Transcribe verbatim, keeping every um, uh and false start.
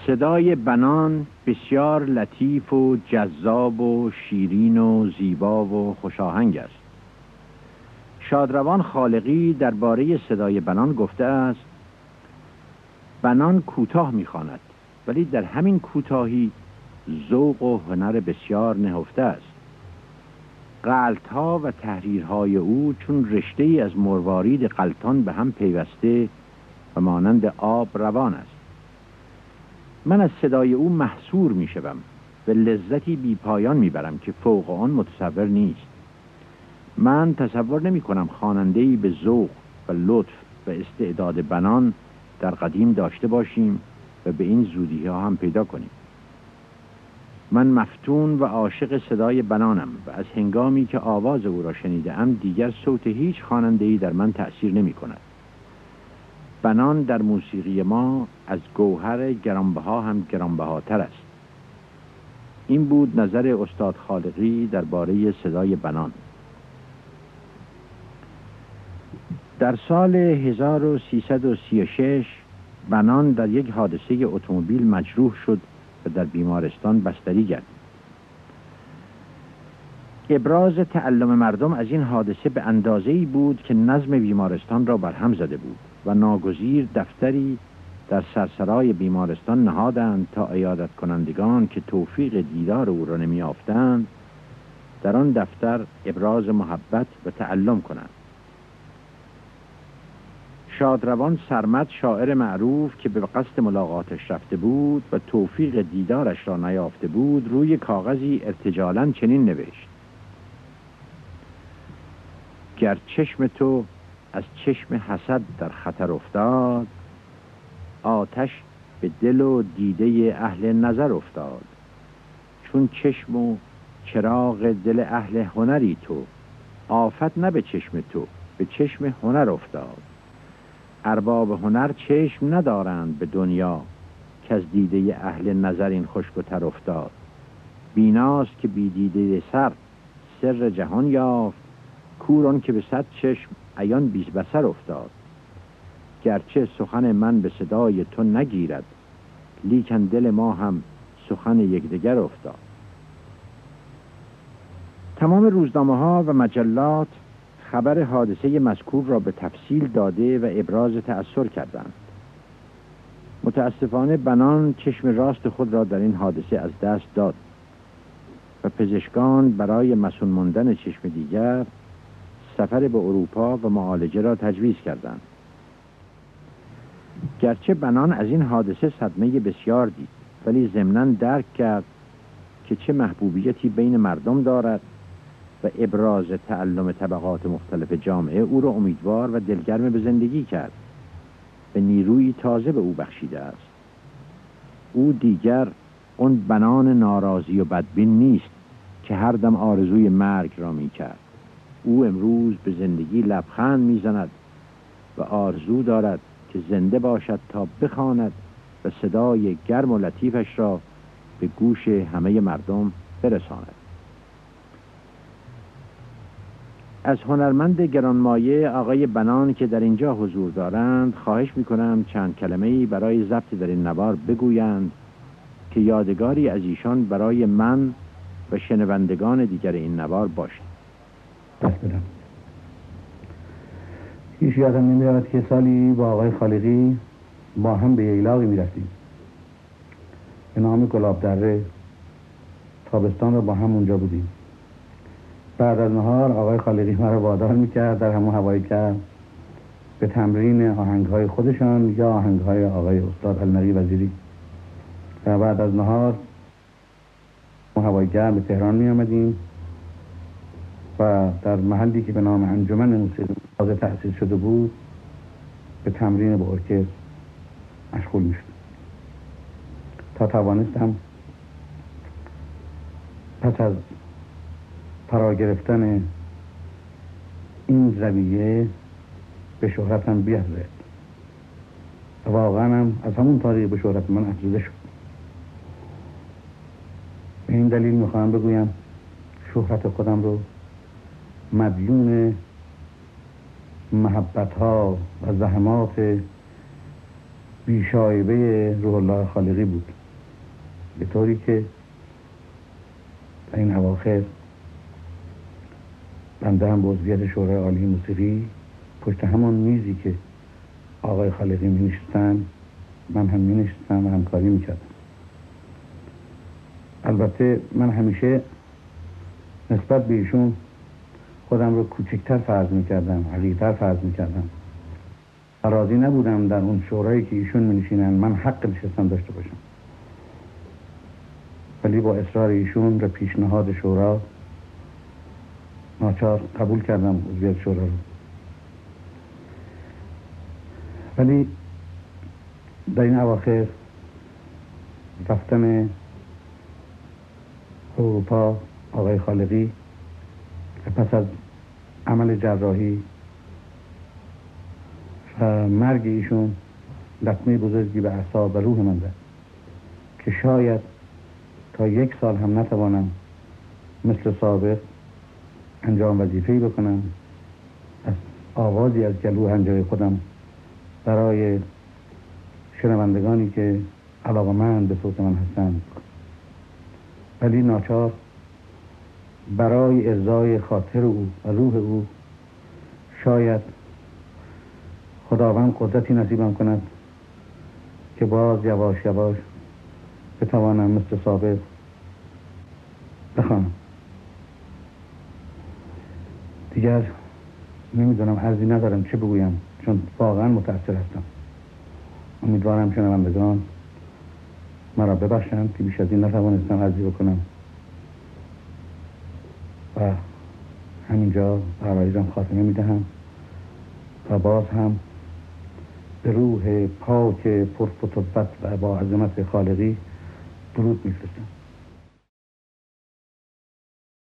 صدای بنان بسیار لطیف و جذاب و شیرین و زیبا و خوشاهنگ است. شادروان خالقی درباره صدای بنان گفته است: بنان کوتاه می‌خواند، ولی در همین کوتاهی ذوق و هنر بسیار نهفته است. غلط‌ها و تحریرهای او چون رشته‌ای از مروارید غلطان به هم پیوسته و مانند آب روان است. من از صدای او محصور می‌شوم و لذتی بی پایان می‌برم که فوق آن متصور نیست. من تصور نمی‌کنم خواننده‌ای به ذوق و لطف و استعداد بنان در قدیم داشته باشیم و به این زودی‌ها هم پیدا کنیم. من مفتون و عاشق صدای بنانم و از هنگامی که آواز او را شنیده‌ام دیگر صوت هیچ خواننده‌ای در من تأثیر نمی‌کند. بنان در موسیقی ما از گوهر گرانبها هم گرانبهاتر است. این بود نظر استاد خالقی درباره صدای بنان. در سال هزار و سیصد و سی و شش بنان در یک حادثه اتومبیل مجروح شد و در بیمارستان بستری گردید. ابراز تعلم مردم از این حادثه به اندازه‌ای بود که نظم بیمارستان را برهم زده بود و ناگزیر دفتری در سرسرای بیمارستان نهادند تا عیادت کنندگان که توفیق دیدار او را نمی‌یافتند در آن دفتر ابراز محبت و تعلم کنند. شادروان سرمد، شاعر معروف که به قصد ملاقاتش رفته بود و توفیق دیدارش را نیافته بود، روی کاغذی ارتجالاً چنین نوشت: گر چشم تو از چشم حسد در خطر افتاد، آتش به دل و دیده اهل نظر افتاد. چون چشم و چراغ دل اهل هنری تو، آفت نه به چشم تو به چشم هنر افتاد. ارباب هنر چشم ندارند به دنیا، که از دیده اهل نظر این خشک و تر افتاد. بیناست که بی دیده سر سر جهان یافت، کوران که به صد چشم عیان بی بصر افتاد. گرچه سخن من به صدای تو نگیرد، لیکن دل ما هم سخن یکدیگر افتاد. تمام روزنامه‌ها و مجلات خبر حادثه مذکور را به تفصیل داده و ابراز تأثر کردند. متاسفانه بنان چشم راست خود را در این حادثه از دست داد و پزشکان برای مسون ماندن چشم دیگر سفر به اروپا و معالجه را تجویز کردند. گرچه بنان از این حادثه صدمه بسیار دید، ولی ضمناً درک کرد که چه محبوبیتی بین مردم دارد و ابراز تعلم طبقات مختلف جامعه او را امیدوار و دلگرم به زندگی کرد و نیروی تازه به او بخشیده است. او دیگر اون بنان ناراضی و بدبین نیست که هر دم آرزوی مرگ را می کرد. او امروز به زندگی لبخند می زند و آرزو دارد که زنده باشد تا بخواند و صدای گرم و لطیفش را به گوش همه مردم برساند. از هنرمند گرانمایه آقای بنان که در اینجا حضور دارند خواهش میکنم چند کلمه‌ای برای ضبط در این نوار بگویند که یادگاری از ایشان برای من و شنوندگان دیگر این نوار باشد. دست بدم. هیچ یادم نمیاد که سالی با آقای خالقی با هم به ییلاقی میرفتیم به نام گلاب دره. تابستان رو با هم اونجا بودیم. بعد از نهار آقای خالقی مرا وادار میکرد در همون هوای گرم به تمرین آهنگهای خودشان یا آهنگهای آقای استاد النقی وزیری. و بعد از نهار هوای گرم به تهران می آمدیم و در محلی که به نام انجمن موسیقی تازه تأسیس شده بود به تمرین با ارکستر مشغول می شدم تا توانستم پس از فرا گرفتن این زویه به شهرتم بیارزد. و واقعا هم از همون تاریخ به شهرت من افزوده شد. به این دلیل میخواهم بگویم شهرت خودم رو مدیون محبت ها و زحمات بیشایبه روح الله خالقی بود، به طوری که در این اواخر بنده هم به عضویت شورای عالی موسیقی پشت همان میزی که آقای خالقی می نشستن من هم می نشستم و همکاری می کردم. البته من همیشه نسبت به ایشون خودم رو کوچکتر فرض می کردم، حقیقتر فرض می کردم. راضی نبودم در اون شورایی که ایشون می نشینن من حق نشستن داشته باشم، ولی با اصرار ایشون و پیشنهاد شورا ناچار قبول کردم عضویت شورا رو. ولی در این اواخر رفتن اروپا آقای خالقی پس از عمل جراحی و مرگ ایشون لطمه بزرگی به اعصاب و روح من زد که شاید تا یک سال هم نتوانم مثل سابق انجام وظیفه‌ای بکنم، از آوازی از گلو هنجای خودم برای شنوندگانی که علاقه‌مند به صوت من هستند. ولی ناچار برای ارضای خاطر او و روح او شاید خداوند قدرتی نصیبم کند که باز یواش یواش بتوانم مثل سابق بخوانم. دیگر نمیدونم عرضی ندارم چه بگویم، چون واقعا متأثر هستم. امیدوارم شنوندگان مرا ببخشند که بیش از این نتوانستم عرضی بکنم و همینجا عرایزم خاتمه میدهم و باز هم به روح پاک پرفتوت و با عظمت خالقی درود میفرستم.